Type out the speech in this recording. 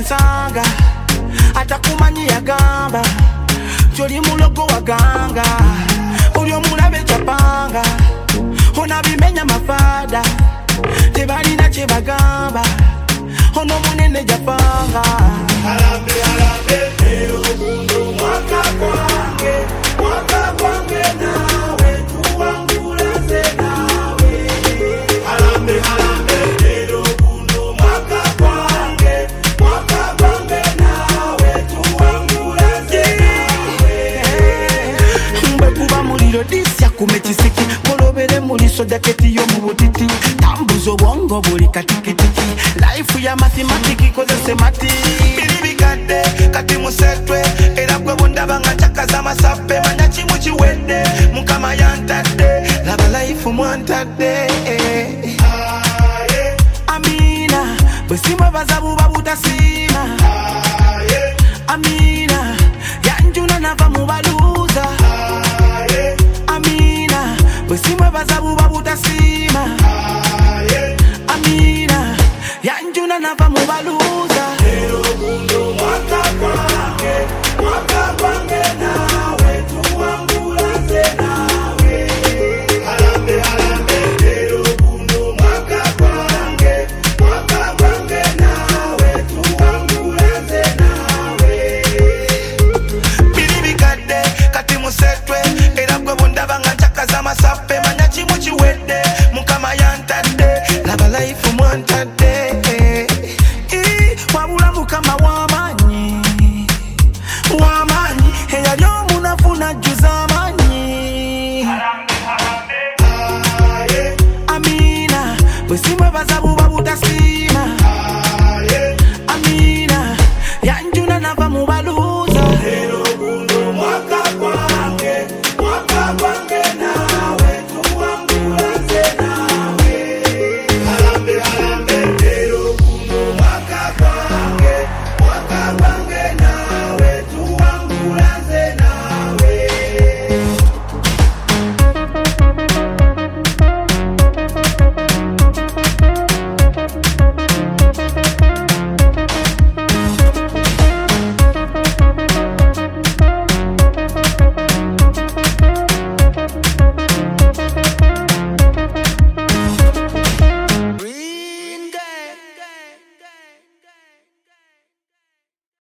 nsanga atakumanyi yagamba Joli mulogo waganga Ulio mulabe chapanga Ona bimenya mafada Tebali na chebagamba Ono munene japanga Alambe Ero kundo mwaka kwange nawe Tuwangula se nawe Alambe Ero kundo mwaka kwange nawe Tuwangula se nawe Mbekuba muliro disya kumechisiki Kolobere muliso jaketi yo mubutiti Tambuzo bongo buli katikitiki Life ya mathematiki koze semati Bilibikade kati musetwe Era kwe bundaba nga chaka za masape Manyachi muchiwede Mukama yantade Laba life mwantade Amina Besima bazabu babutasima Amina Yanjuna nava mubaluza Amina Besima bazabu babutasima Amina Yanjuna nava mubaluza Ero kundo mwaka kwange nawe Tuwangula se nawe Alambe Ero kundo mwaka kwange nawe Tuwangula se nawe Bilibikade kati musetwe Era kwe bundaba nga chaka za masape Manyachi muchiwede Mukama yantade Laba life mwantade Wabula mukama wamanyi Eyali omunafuna juza amanyi Amina Bwesimwe bazabu babutasima